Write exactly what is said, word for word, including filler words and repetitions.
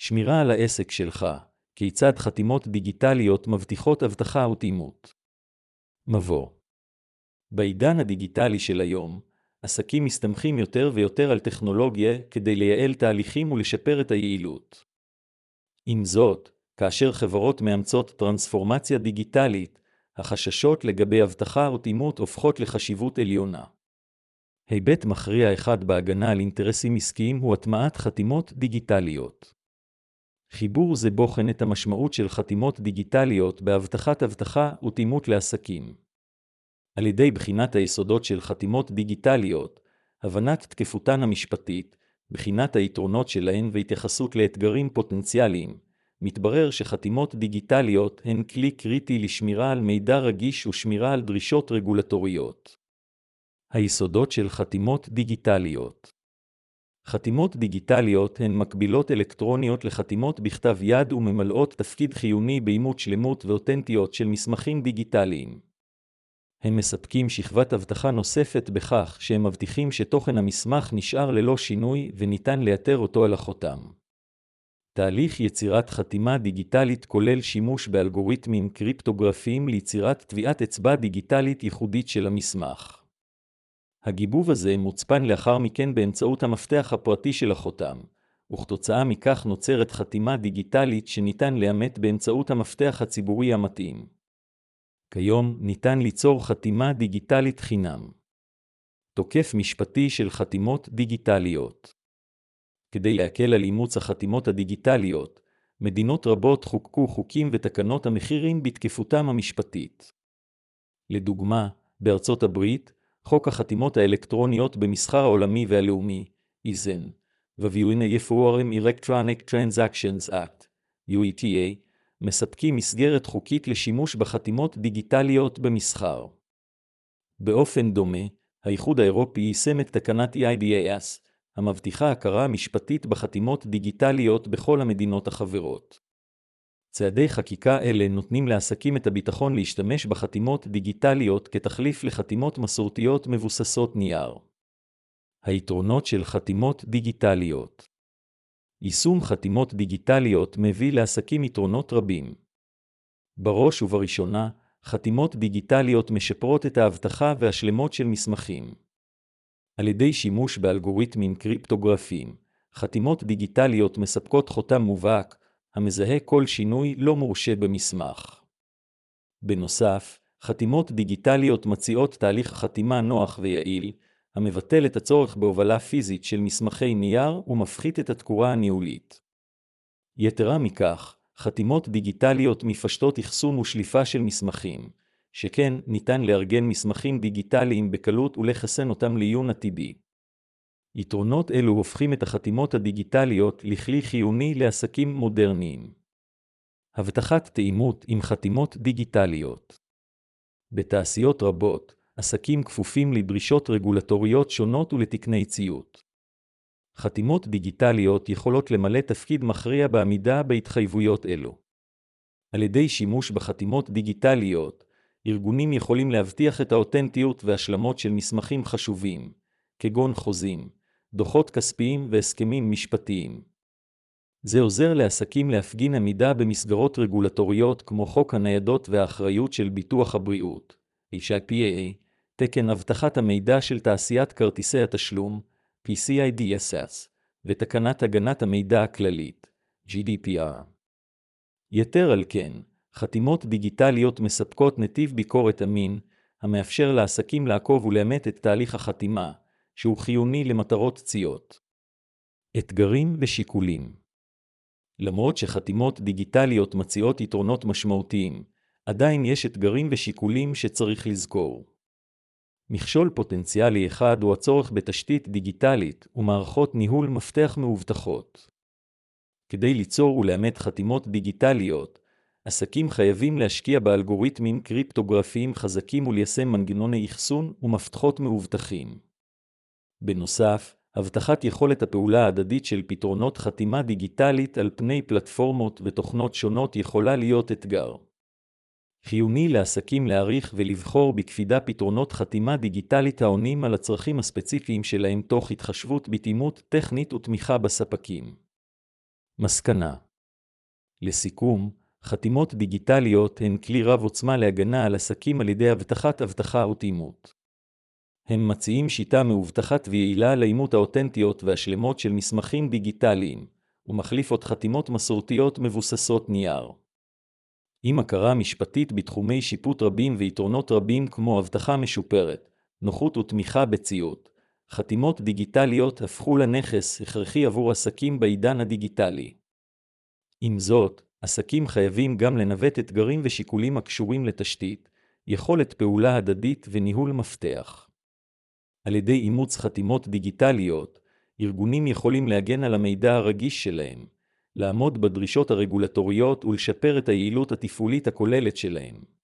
שמירה על העסק שלך, כיצד חתימות דיגיטליות מבטיחות אבטחה ותאימות. מבוא. בעידן הדיגיטלי של היום, עסקים מסתמכים יותר ויותר על טכנולוגיה כדי לייעל תהליכים ולשפר את היעילות. עם זאת, כאשר חברות מאמצות טרנספורמציה דיגיטלית, החששות לגבי אבטחה ותאימות הופכות לחשיבות עליונה. היבט מכריע אחד בהגנה על אינטרסים עסקיים הוא הטמעת חתימות דיגיטליות. חיבור זה בוחן את המשמעות של חתימות דיגיטליות בהבטחת אבטחה ותאימות לעסקים. על ידי בחינת היסודות של חתימות דיגיטליות, הבנת תקפותן המשפטית, בחינת היתרונות שלהן והתייחסות לאתגרים פוטנציאליים, מתברר שחתימות דיגיטליות הן כלי קריטי לשמירה על מידע רגיש ושמירה על דרישות רגולטוריות. היסודות של חתימות דיגיטליות. חתימות דיגיטליות הן מקבילות אלקטרוניות לחתימות בכתב יד וממלאות תפקיד חיוני באימות שלמות ואותנטיות של מסמכים דיגיטליים. הם מספקים שכבת אבטחה נוספת בכך שהם מבטיחים שתוכן המסמך נשאר ללא שינוי וניתן לאתר אותו על החותם. תהליך יצירת חתימה דיגיטלית כולל שימוש באלגוריתמים קריפטוגרפיים ליצירת טביעת אצבע דיגיטלית ייחודית של המסמך. הגיבוב הזה מוצפן לאחר מכן באמצעות המפתח הפרטי של החותם, וכתוצאה מכך נוצרת חתימה דיגיטלית שניתן לאמת באמצעות המפתח הציבורי המתאים. כיום ניתן ליצור חתימה דיגיטלית חינם. תוקף משפטי של חתימות דיגיטליות. כדי להקל על אימוץ החתימות הדיגיטליות, מדינות רבות חוקקו חוקים ותקנות המחירים בתקפותם המשפטית. לדוגמה, בארצות הברית, חוק החתימות האלקטרוניות במסחר העולמי והלאומי, איזן, ו-Union Foreign Electronic Transactions Act, יו אי טי איי, מספקים מסגרת חוקית לשימוש בחתימות דיגיטליות במסחר. באופן דומה, האיחוד האירופי יישם את תקנת אי איי די איי אס, המבטיחה הכרה משפטית בחתימות דיגיטליות בכל המדינות החברות. צעדי חקיקה אלה נותנים לעסקים את הביטחון להשתמש בחתימות דיגיטליות כתחליף לחתימות מסורתיות מבוססות נייר. היתרונות של חתימות דיגיטליות. יישום חתימות דיגיטליות מביא לעסקים יתרונות רבים. בראש ובראשונה, חתימות דיגיטליות משפרות את האבטחה והשלמות של מסמכים. על ידי שימוש באלגוריתמים קריפטוגרפיים, חתימות דיגיטליות מספקות חותם מובהק, המזהה כל שינוי לא מורשה במסמך. בנוסף, חתימות דיגיטליות מציעות תהליך חתימה נוח ויעיל, המבטל את הצורך בהובלה פיזית של מסמכי נייר ומפחית את התקורה הניהולית. יתרה מכך, חתימות דיגיטליות מפשטות אחסון ושליפה של מסמכים, שכן ניתן לארגן מסמכים דיגיטליים בקלות ולחסן אותם לעיון עתידי. יתרונות אלו הופכים את החתימות הדיגיטליות לכלי חיוני לעסקים מודרניים. הבטחת תאימות עם חתימות דיגיטליות. בתעשיות רבות, עסקים כפופים לדרישות רגולטוריות שונות ולתקני ציות. חתימות דיגיטליות יכולות למלא תפקיד מכריע בעמידה בהתחייבויות אלו. על ידי שימוש בחתימות דיגיטליות, ארגונים יכולים להבטיח את האותנטיות והשלמות של מסמכים חשובים, כגון חוזים, דוחות כספיים והסכמים משפטיים. זה עוזר לעסקים להפגין עמידה במסגרות רגולטוריות כמו חוק הניידות והאחריות של ביטוח הבריאות, אייץ' איי פי איי, תקן אבטחת המידע של תעשיית כרטיסי התשלום, פי סי איי די אס אס, ותקנת הגנת המידע הכללית, ג'י די פי אר. יתר על כן, חתימות דיגיטליות מספקות נתיב ביקורת אמין, המאפשר לעסקים לעקוב ולאמת את תהליך החתימה, שהוא חיוני למטרות ציות. אתגרים ושיקולים. למרות שחתימות דיגיטליות מציעות יתרונות משמעותיים, עדיין יש אתגרים ושיקולים שצריך לזכור. מכשול פוטנציאלי אחד הוא הצורך בתשתית דיגיטלית ומערכות ניהול מפתח מאובטחות. כדי ליצור ולאמת חתימות דיגיטליות, עסקים חייבים להשקיע באלגוריתמים קריפטוגרפיים חזקים וליישם מנגנוני אחסון ומפתחות מאובטחים. בנוסף, הבטחת יכולת הפעולה ההדדית של פתרונות חתימה דיגיטלית על פני פלטפורמות ותוכנות שונות יכולה להיות אתגר. חיוני לעסקים להעריך ולבחור בקפידה פתרונות חתימה דיגיטלית העונים על הצרכים הספציפיים שלהם תוך התחשבות בתאימות טכנית ותמיכה בספקים. מסקנה. לסיכום, חתימות דיגיטליות הן כלי רב עוצמה להגנה על עסקים על ידי הבטחת אבטחה ותאימות. הם מציעים שיטה מאובטחת ויעילה לאימות האותנטיות והשלמות של מסמכים דיגיטליים, ומחליפות חתימות מסורתיות מבוססות נייר. עם הכרה משפטית בתחומי שיפוט רבים ויתרונות רבים כמו אבטחה משופרת, נוחות ותמיכה בציות, חתימות דיגיטליות הפכו לנכס הכרחי עבור עסקים בעידן הדיגיטלי. עם זאת, עסקים חייבים גם לנווט אתגרים ושיקולים הקשורים לתשתית, יכולת פעולה הדדית וניהול מפתח. על ידי אימוץ חתימות דיגיטליות, ארגונים יכולים להגן על המידע הרגיש שלהם, לעמוד בדרישות הרגולטוריות ולשפר את היעילות התפעולית הכוללת שלהם.